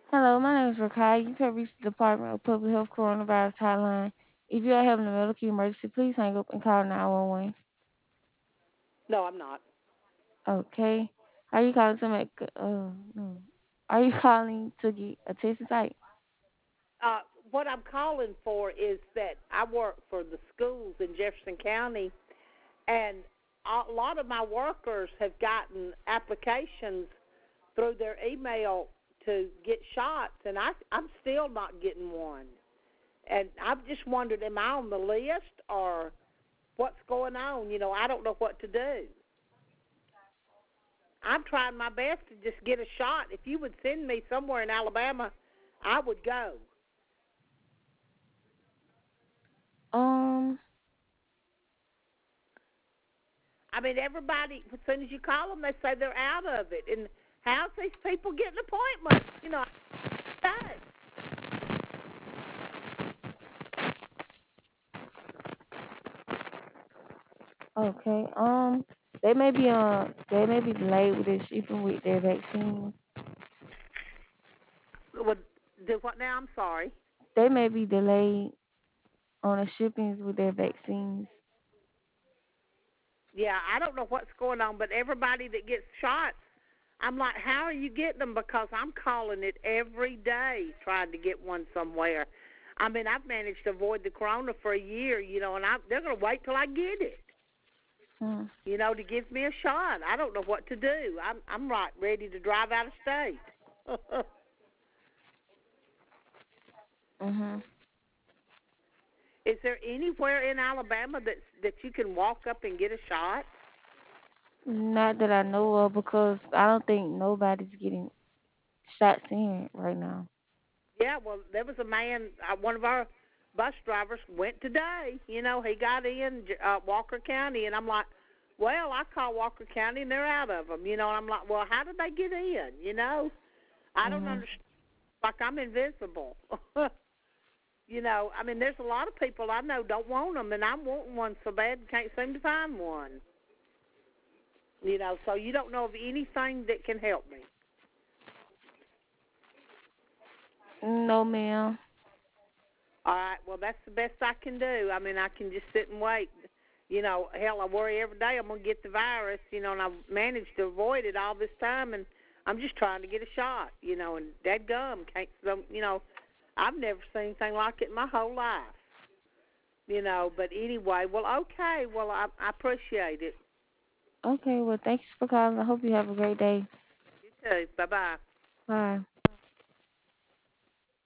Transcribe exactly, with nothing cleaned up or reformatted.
Hello, my name is Rakai. You can reach the Department of Public Health Coronavirus Hotline. If you are having a medical emergency, please hang up and call nine one one. No, I'm not. Okay. Are you calling to make, uh, no. Are you calling to get a testing site? Uh, what I'm calling for is that I work for the schools in Jefferson County, and a lot of my workers have gotten applications through their email to get shots, and I, I'm still not getting one. And I've just wondered, am I on the list or what's going on? You know, I don't know what to do. I'm trying my best to just get a shot. If you would send me somewhere in Alabama, I would go. Um, I mean, everybody, as soon as you call them, they say they're out of it. And how's these people getting appointments? You know, I okay. Um, they may be on, they may be delayed with their shipping with their vaccines. would do what now? I'm sorry. They may be delayed on the shippings with their vaccines. Yeah, I don't know what's going on, but everybody that gets shots, I'm like, how are you getting them? Because I'm calling it every day trying to get one somewhere. I mean, I've managed to avoid the corona for a year, you know, and I, they're going to wait till I get it, Hmm. you know, to give me a shot. I don't know what to do. I'm I'm right ready to drive out of state. Mhm. Is there anywhere in Alabama that that you can walk up and get a shot? Not that I know of, because I don't think nobody's getting shots in right now. Yeah, well, there was a man, uh, one of our bus drivers went today. You know, he got in uh, Walker County, and I'm like, well, I call Walker County, and they're out of them. You know, and I'm like, well, how did they get in? You know, I don't Mhm. understand. Like I'm invisible. You know, I mean, there's a lot of people I know don't want them, and I'm wanting one so bad and can't seem to find one. You know, so you don't know of anything that can help me. No, ma'am. All right, well, that's the best I can do. I mean, I can just sit and wait. You know, hell, I worry every day I'm going to get the virus, you know, and I've managed to avoid it all this time, and I'm just trying to get a shot, you know, and that gum can't, some- you know, I've never seen anything like it in my whole life, you know, but anyway, well, okay, well, I, I appreciate it. Okay, well, thanks for calling. I hope you have a great day. You too. Bye-bye. Bye.